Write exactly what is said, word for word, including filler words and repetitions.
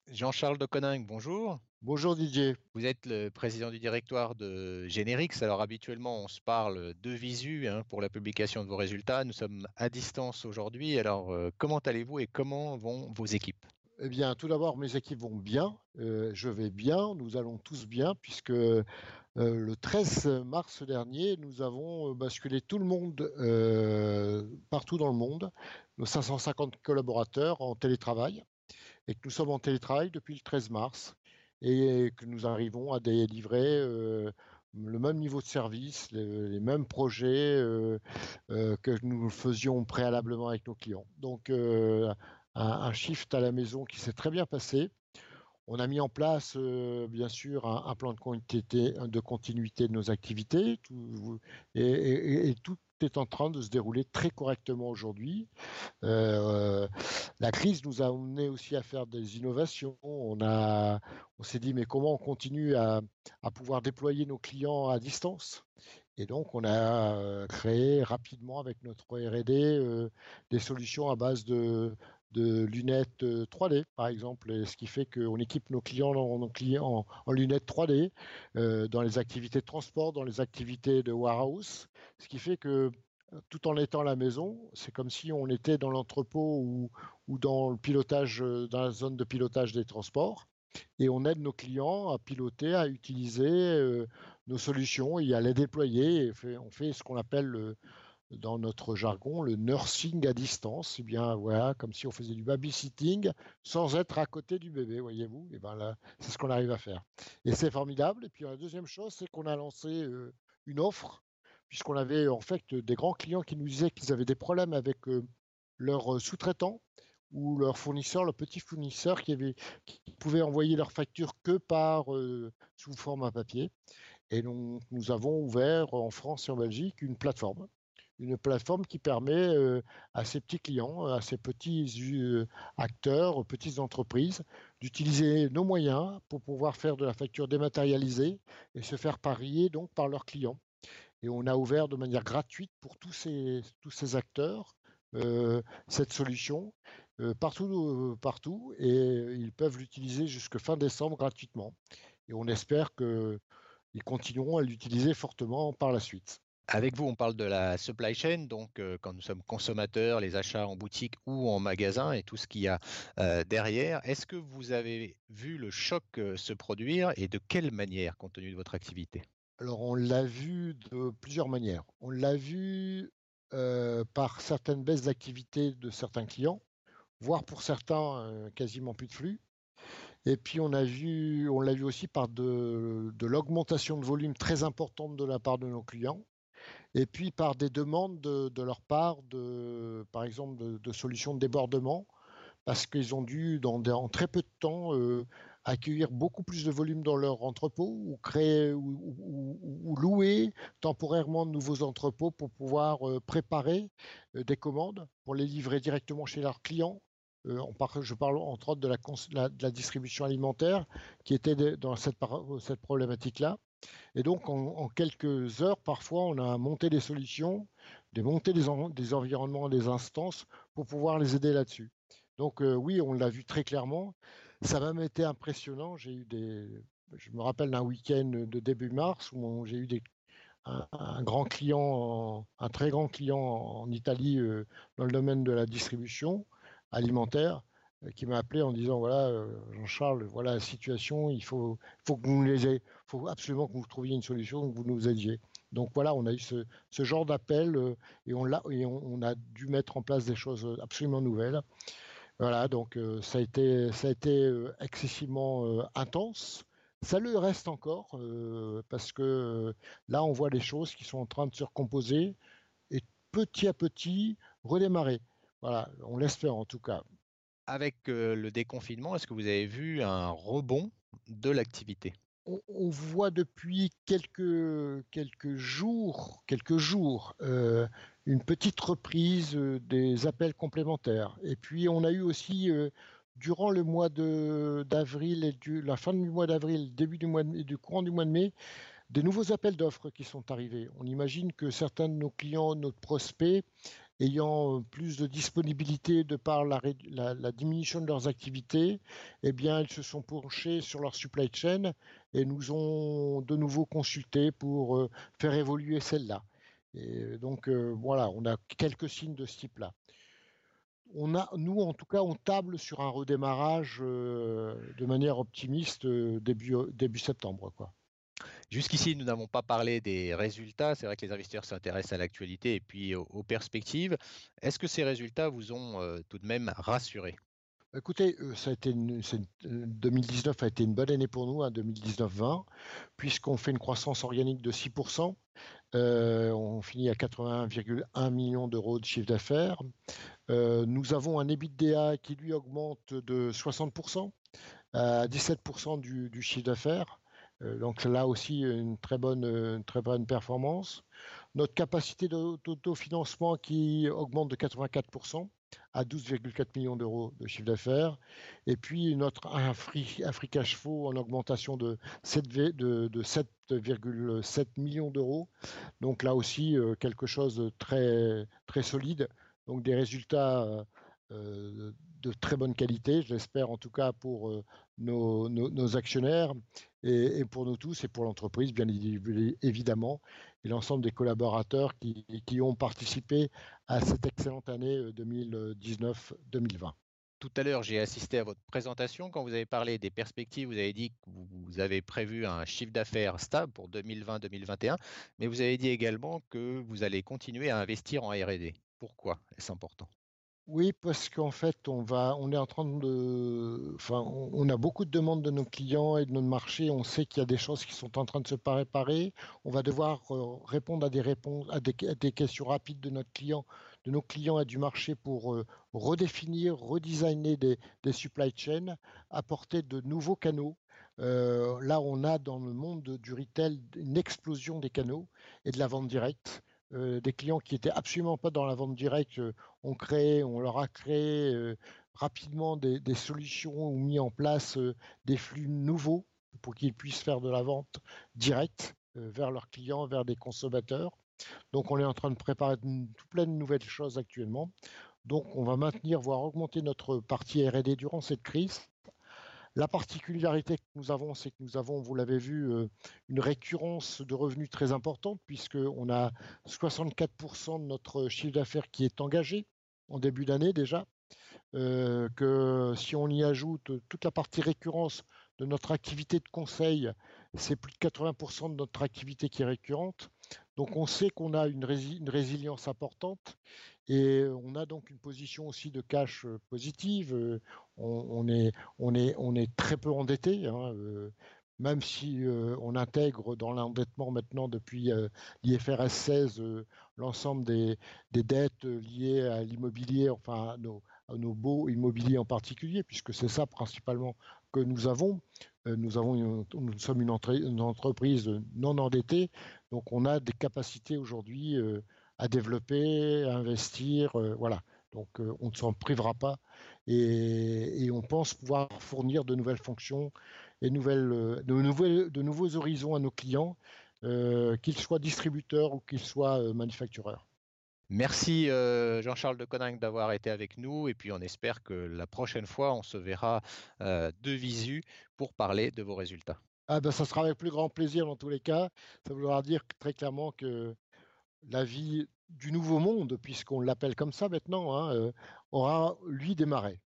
Jean-Charles de Coninck, bonjour. Bonjour Didier. Vous êtes le président du directoire de Générix. Alors habituellement, on se parle de visu hein, pour la publication de vos résultats. Nous sommes à distance aujourd'hui. Alors euh, comment allez-vous et comment vont vos équipes? Eh bien, tout d'abord, mes équipes vont bien. Euh, je vais bien. Nous allons tous bien puisque euh, le treize mars dernier, nous avons basculé tout le monde euh, partout dans le monde, nos cinq cent cinquante collaborateurs en télétravail, et que nous sommes en télétravail depuis le treize mars et que nous arrivons à délivrer euh, le même niveau de service, les, les mêmes projets euh, euh, que nous faisions préalablement avec nos clients. Donc, euh, un, un shift à la maison qui s'est très bien passé. On a mis en place, euh, bien sûr, un, un plan de continuité, de continuité de nos activités tout, et, et, et tout est en train de se dérouler très correctement aujourd'hui. Euh, la crise nous a amené aussi à faire des innovations. On a, on s'est dit, mais comment on continue à, à pouvoir déployer nos clients à distance? Et donc, on a euh, créé rapidement avec notre R et D euh, des solutions à base de, de lunettes euh, trois D, par exemple, et ce qui fait qu'on équipe nos clients, nos clients en, en lunettes trois D euh, dans les activités de transport, dans les activités de warehouse, ce qui fait que tout en étant à la maison, c'est comme si on était dans l'entrepôt ou, ou dans le pilotage, euh, dans la zone de pilotage des transports. Et on aide nos clients à piloter, à utiliser euh, nos solutions et à les déployer. Et fait, on fait ce qu'on appelle le, dans notre jargon le nursing à distance. Et bien voilà, comme si on faisait du babysitting sans être à côté du bébé, voyez-vous. Et ben là, c'est ce qu'on arrive à faire. Et c'est formidable. Et puis la deuxième chose, c'est qu'on a lancé euh, une offre puisqu'on avait en fait des grands clients qui nous disaient qu'ils avaient des problèmes avec euh, leurs sous-traitants ou leurs fournisseurs, leurs petits fournisseurs qui, avaient, qui pouvaient envoyer leurs factures que par euh, sous format papier. Et donc, nous avons ouvert en France et en Belgique une plateforme. Une plateforme qui permet euh, à ces petits clients, à ces petits euh, acteurs, aux petites entreprises, d'utiliser nos moyens pour pouvoir faire de la facture dématérialisée et se faire parier donc par leurs clients. Et on a ouvert de manière gratuite pour tous ces, tous ces acteurs euh, cette solution euh, partout, euh, partout et ils peuvent l'utiliser jusqu'à fin décembre gratuitement. Et on espère qu'ils continueront à l'utiliser fortement par la suite. Avec vous, on parle de la supply chain, donc euh, quand nous sommes consommateurs, les achats en boutique ou en magasin et tout ce qu'il y a euh, derrière. Est-ce que vous avez vu le choc euh, se produire et de quelle manière compte tenu de votre activité? Alors on l'a vu de plusieurs manières. On l'a vu euh, par certaines baisses d'activité de certains clients, voire pour certains euh, quasiment plus de flux. Et puis on a vu, on l'a vu aussi par de, de l'augmentation de volume très importante de la part de nos clients, et puis par des demandes de, de leur part, de, par exemple, de, de solutions de débordement, parce qu'ils ont dû, dans des- en très peu de temps, euh, accueillir beaucoup plus de volume dans leur entrepôt ou créer ou, ou- ou- ou louer temporairement de nouveaux entrepôts pour pouvoir euh, préparer euh, des commandes pour les livrer directement chez leurs clients. Euh, on par- je parle entre autres de la, cons- la- de la distribution alimentaire qui était de- dans cette, par- cette problématique-là. Et donc, en, en quelques heures, parfois, on a monté des solutions, des monté des, en- des environnements, des instances pour pouvoir les aider là-dessus. Donc, euh, oui, on l'a vu très clairement. Ça m'a même été impressionnant. J'ai eu des, je me rappelle d'un week-end de début mars où on- j'ai eu des, un, un grand client, en- un très grand client en Italie euh, dans le domaine de la distribution alimentaire euh, qui m'a appelé en disant voilà euh, Jean-Charles, voilà la situation, il faut, faut que vous nous les ayez, faut absolument que vous trouviez une solution, que vous nous aidiez. Donc voilà, on a eu ce, ce genre d'appel euh, et, on, l'a, et on, on a dû mettre en place des choses absolument nouvelles. Voilà, donc euh, ça a été, ça a été euh, excessivement euh, intense. Ça le reste encore euh, parce que euh, là, on voit les choses qui sont en train de se recomposer et petit à petit redémarrer. Voilà, on l'espère en tout cas. Avec euh, le déconfinement, est-ce que vous avez vu un rebond de l'activité? On, on voit depuis quelques, quelques jours, quelques jours euh, une petite reprise euh, des appels complémentaires. Et puis on a eu aussi, euh, durant le mois de, d'avril et du, la fin du mois d'avril, début du mois de, du courant du mois de mai, des nouveaux appels d'offres qui sont arrivés. On imagine que certains de nos clients, nos prospects, ayant plus de disponibilité de par la, la, la diminution de leurs activités, eh bien, ils se sont penchés sur leur supply chain et nous ont de nouveau consultés pour euh, faire évoluer celle-là. Et donc, euh, voilà, on a quelques signes de ce type-là. On a, nous, en tout cas, on table sur un redémarrage euh, de manière optimiste euh, début, début septembre, quoi. Jusqu'ici, nous n'avons pas parlé des résultats. C'est vrai que les investisseurs s'intéressent à l'actualité et puis aux, aux perspectives. Est-ce que ces résultats vous ont euh, tout de même rassuré? Écoutez, euh, ça a été une, c'est une- deux mille dix-neuf a été une bonne année pour nous, hein, deux mille dix-neuf vingt, puisqu'on fait une croissance organique de six pour cent. Euh, on finit à quatre-vingt-un virgule un millions d'euros de chiffre d'affaires. Euh, nous avons un EBITDA qui lui augmente de soixante pour cent à dix-sept pour cent du, du chiffre d'affaires. Euh, donc là aussi, une très bonne, une très bonne performance. Notre capacité d'autofinancement qui augmente de quatre-vingt-quatre pour cent à douze virgule quatre millions d'euros de chiffre d'affaires. Et puis notre un free, un free cash flow en augmentation de sept virgule sept millions d'euros. Donc là aussi, euh, quelque chose de très, très solide. Donc des résultats euh, de très bonne qualité, je l'espère en tout cas pour euh, nos, nos, nos, actionnaires et, et, pour nous tous et pour l'entreprise, bien évidemment, et l'ensemble des collaborateurs qui, qui ont participé à cette excellente année deux mille dix-neuf deux mille vingt. Tout à l'heure, j'ai assisté à votre présentation. Quand vous avez parlé des perspectives, vous avez dit que vous avez prévu un chiffre d'affaires stable pour deux mille vingt deux mille vingt et un, mais vous avez dit également que vous allez continuer à investir en R et D. Pourquoi est-ce important? Oui, parce qu'en fait, on va, on est en train de, enfin, on a beaucoup de demandes de nos clients et de notre marché. On sait qu'il y a des choses qui sont en train de se préparer. On va devoir euh, répondre à des réponses, à des, à des questions rapides de notre client, de nos clients et du marché pour euh, redéfinir, redesigner des, des supply chains, apporter de nouveaux canaux. Euh, là, on a dans le monde du retail une explosion des canaux et de la vente directe. Euh, des clients qui étaient absolument pas dans la vente directe euh, ont créé, on leur a créé euh, rapidement des, des, solutions ou mis en place euh, des flux nouveaux pour qu'ils puissent faire de la vente directe euh, vers leurs clients, vers des consommateurs. Donc on est en train de préparer tout plein de nouvelles choses actuellement. Donc on va maintenir, voire augmenter notre partie R et D durant cette crise. La particularité que nous avons, c'est que nous avons, vous l'avez vu, euh, une récurrence de revenus très importante, puisqu'on a soixante-quatre pour cent de notre chiffre d'affaires qui est engagé en début d'année déjà. Euh, que si on y ajoute toute la partie récurrence de notre activité de conseil, c'est plus de quatre-vingts pour cent de notre activité qui est récurrente. Donc on sait qu'on a une, rési une résilience importante et on a donc une position aussi de cash positive. On, on, est, on, est, on est très peu endetté, hein, euh, même si euh, on intègre dans l'endettement maintenant depuis euh, l'I F R S seize euh, l'ensemble des, des dettes liées à l'immobilier, enfin à nos, à nos baux immobiliers en particulier, puisque c'est ça principalement que nous avons. Euh, nous, avons une, nous sommes une, entre, une entreprise non endettée, donc on a des capacités aujourd'hui euh, à développer, à investir, euh, voilà. Donc euh, on ne s'en privera pas et, et, on pense pouvoir fournir de nouvelles fonctions et nouvelles, de, nouvelles, de nouveaux horizons à nos clients, euh, qu'ils soient distributeurs ou qu'ils soient euh, manufactureurs. Merci euh, Jean-Charles de Coninck d'avoir été avec nous et puis on espère que la prochaine fois on se verra euh, de visu pour parler de vos résultats. Ah ben, ça sera avec plus grand plaisir dans tous les cas. Ça voudra dire très clairement que la vie du nouveau monde, puisqu'on l'appelle comme ça maintenant, hein, euh, aura lui démarré.